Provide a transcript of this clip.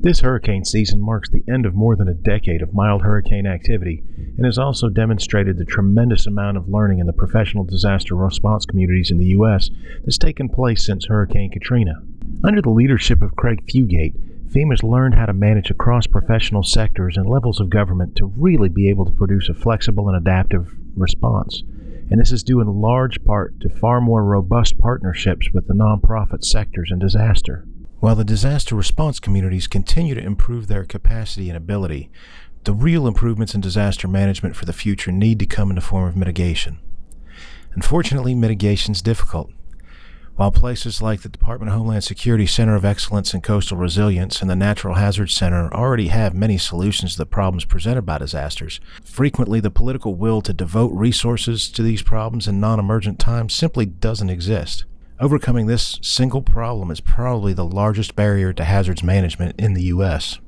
This hurricane season marks the end of more than a decade of mild hurricane activity and has also demonstrated the tremendous amount of learning in the professional disaster response communities in the U.S. that's taken place since Hurricane Katrina. Under the leadership of Craig Fugate, FEMA's learned how to manage across professional sectors and levels of government to really be able to produce a flexible and adaptive response. And this is due in large part to far more robust partnerships with the nonprofit sectors in disaster. While the disaster response communities continue to improve their capacity and ability, the real improvements in disaster management for the future need to come in the form of mitigation. Unfortunately, mitigation is difficult. While places like the Department of Homeland Security Center of Excellence in Coastal Resilience and the Natural Hazards Center already have many solutions to the problems presented by disasters, frequently the political will to devote resources to these problems in non-emergent times simply doesn't exist. Overcoming this single problem is probably the largest barrier to hazards management in the U.S.